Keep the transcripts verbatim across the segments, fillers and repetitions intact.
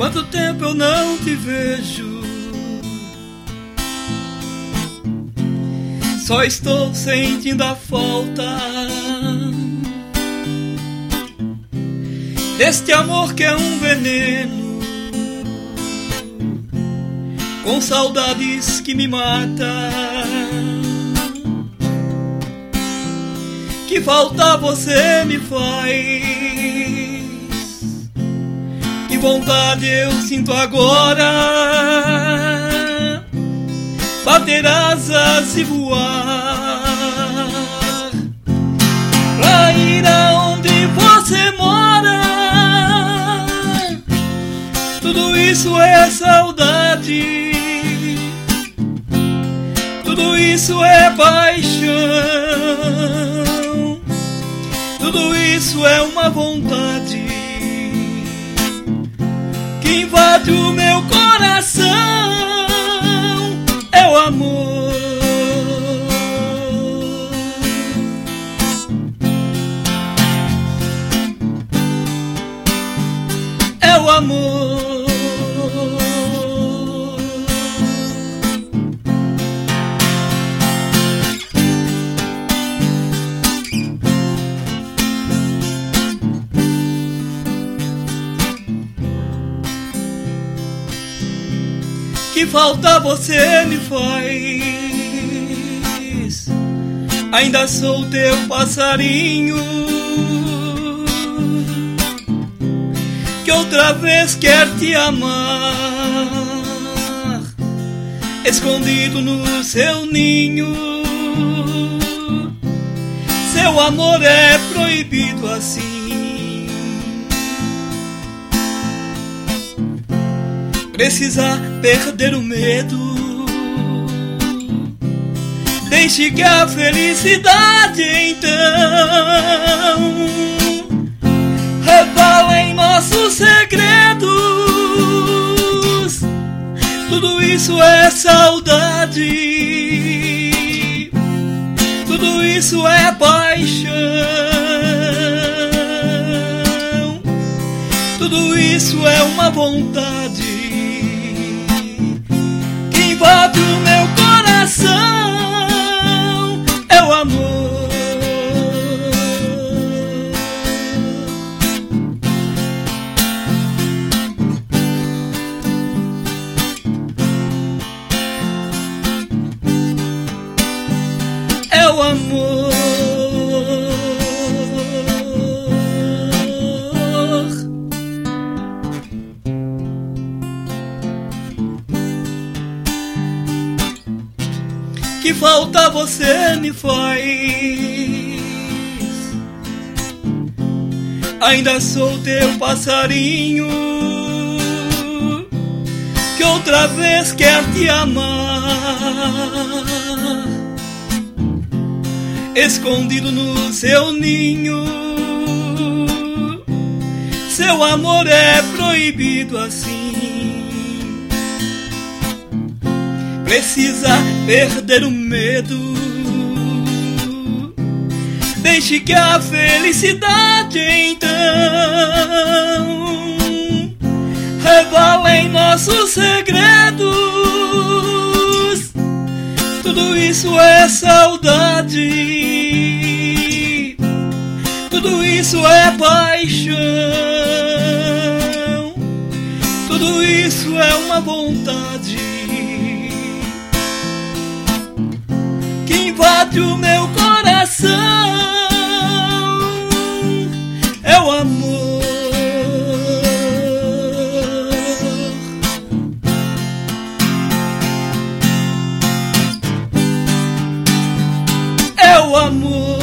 Quanto tempo eu não te vejo, só estou sentindo a falta deste amor que é um veneno, com saudades que me matam. Que falta você me faz, que vontade eu sinto agora, bater asas e voar, pra ir aonde você mora. Tudo isso é saudade, tudo isso é paixão, tudo isso é uma vontade que invade o meu coração. É o amor, é o amor. Que falta você me faz, ainda sou teu passarinho, que outra vez quer te amar, escondido no seu ninho. Seu amor é proibido assim, precisa perder o medo. Deixe que a felicidade então revela em nossos segredos. Tudo isso é saudade, tudo isso é paixão, tudo isso é uma vontade que invade o meu coração. É o amor, é o amor. Que falta você me faz, ainda sou teu passarinho, que outra vez quer te amar, escondido no seu ninho. Seu amor é proibido assim, precisa perder o medo. Deixe que a felicidade então revela em nossos segredos. Tudo isso é saudade, tudo isso é paixão, tudo isso é uma vontade que invade o meu coração. É o amor, é o amor,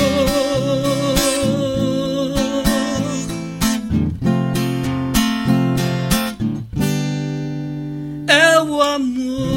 é o amor.